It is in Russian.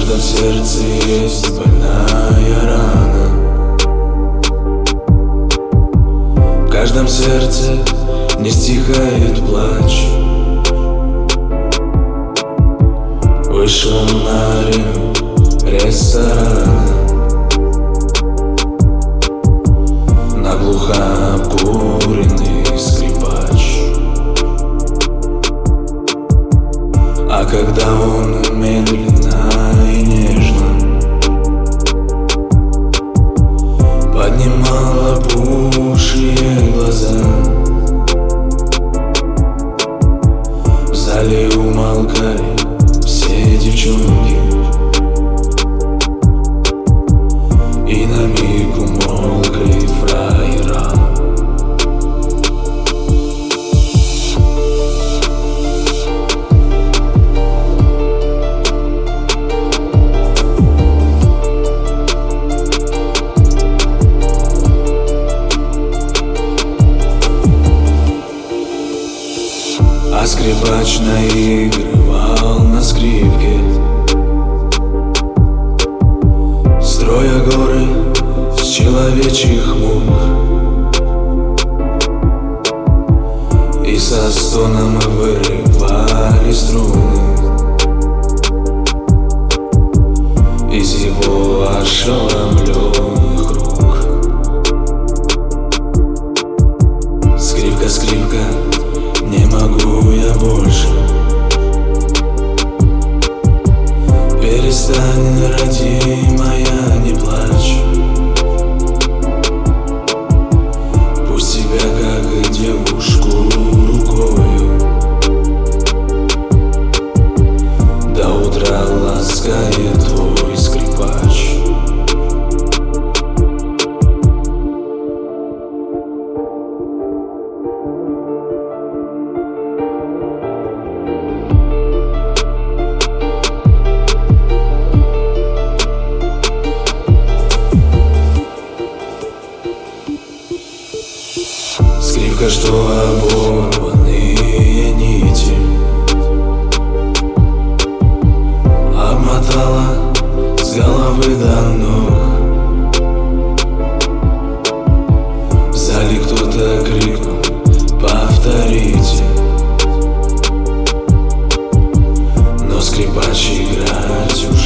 каждом сердце есть больная рана. В каждом сердце не стихает плач. Вышел на ресторана, наглухо обкуренный скрипач. А когда он медленно и нежно поднимал опухшие глаза, в зале умолкали все девчонки, и на миг умолкли фраера. А скрипач наигрывал на скрипке, строя горы с человечьих мук, и со стоном вырывали струны из его ошеломленных рук. Скрипка, скрипка, не могу я больше. Перестань, родимая, не плачь. Пусть тебя, как девушку, рукою до утра ласкает твой скрипач. Скрипка, что оборванные нити обмотала с головы до ног. В зале кто-то крикнул: повторите. Но скрипач играть